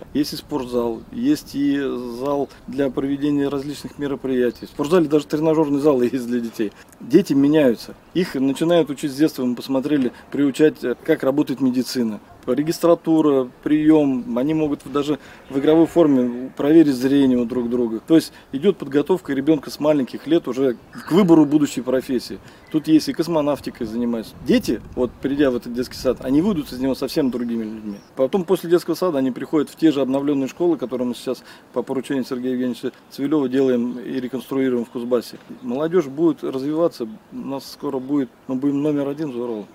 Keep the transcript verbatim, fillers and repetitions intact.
Есть и спортзал, есть и зал для проведения различных мероприятий. В спортзале даже тренажерный зал есть для детей. Дети меняются. Их начинают учить с детства. Мы посмотрели, приучать, как работает медицина. Регистратура, прием, они могут даже в игровой форме проверить зрение у друг друга. То есть идет подготовка ребенка с маленьких лет уже к выбору будущей профессии. Тут есть и космонавтикой занимаются. Дети, вот придя в этот детский сад, они выйдут из него совсем другими людьми. Потом после детского сада они приходят в те же обновленные школы, которые мы сейчас по поручению Сергея Евгеньевича Цивилева делаем и реконструируем в Кузбассе. Молодежь будет развиваться, у нас скоро будет, мы будем номер один в Урале.